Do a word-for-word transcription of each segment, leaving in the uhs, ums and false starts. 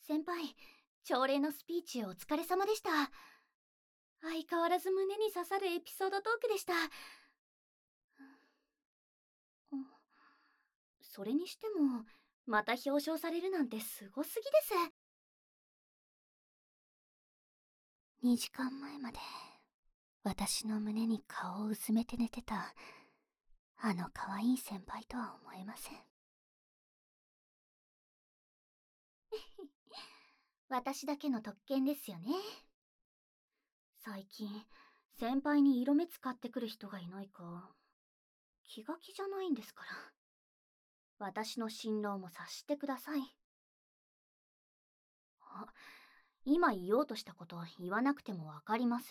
先輩、朝礼のスピーチお疲れ様でした。相変わらず胸に刺さるエピソードトークでした。それにしても、また表彰されるなんてすごすぎです。にじかんまえまで私の胸に顔をうずめて寝てたあの可愛い先輩とは思えません。私だけの特権ですよね。最近先輩に色目使ってくる人がいないか気が気じゃないんですから。私の辛労も察してください。あ、今言おうとしたこと言わなくてもわかります。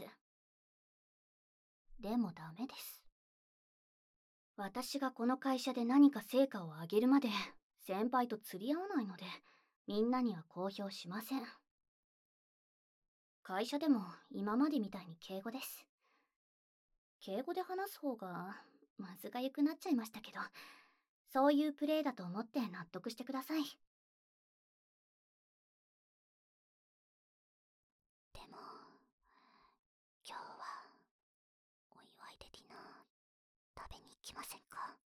でもダメです。私がこの会社で何か成果を上げるまで先輩と釣り合わないので、みんなには公表しません。会社でも今までみたいに敬語です。敬語で話す方がまずがゆくなっちゃいましたけど、そういうプレイだと思って納得してください。でも今日はお祝いでディナー食べに行きませんか？